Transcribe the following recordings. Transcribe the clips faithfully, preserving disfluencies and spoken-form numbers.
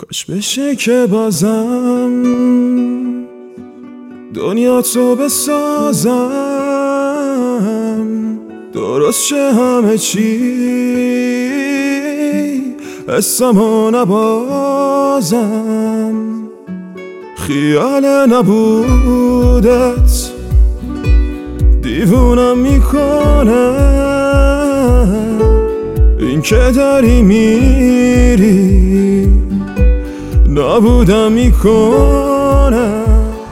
کاش بشه که بازم دنیا تو بسازم، درست شه همه چی حسمو نبازم. خیال نبودت دیوونم میکنه، این که داری میری نابودم میکنه.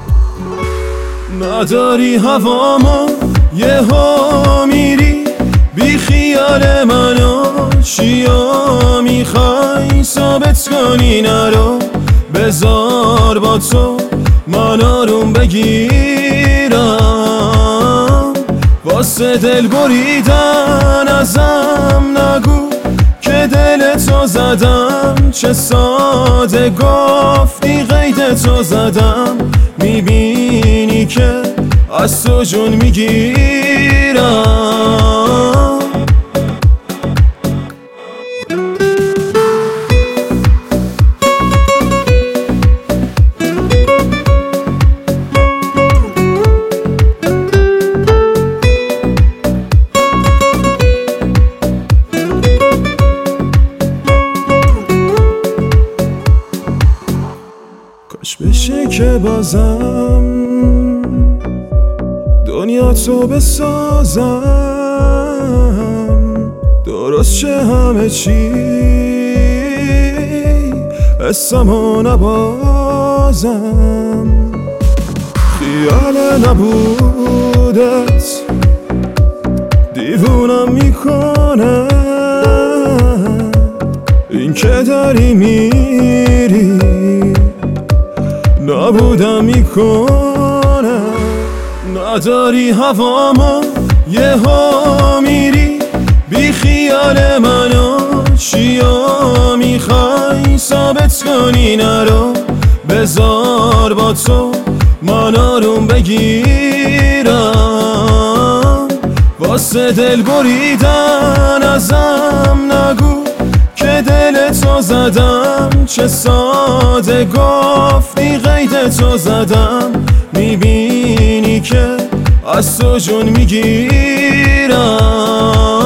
نداری هوامو یه ها میری بی خیال منو، چیا میخوای ثابت کنی؟ نرو بذار با تو من آروم بگیرم، واسه دل بریدن ازم نگو که دل تو زدم. چه ساده گفتی قید تو زدم، میبینی که از تو جون میگیرم. کاش بشه که بازم دنیا تو بسازم، درست شه همه چی حسمو نبازم. خیال نبودت دیوونم میکنه، این که داری میری نابودم میکنه. نداری هوامو یه ها میری بی خیال منو، چیا میخوای ثابت کنی؟ نرو بذار با تو من آروم بگیرم، واسه دل بریدن ازم نگو که دل تو زدم. چه ساده گفتی قید تو زدم، میبینی که از تو جون میگیرم.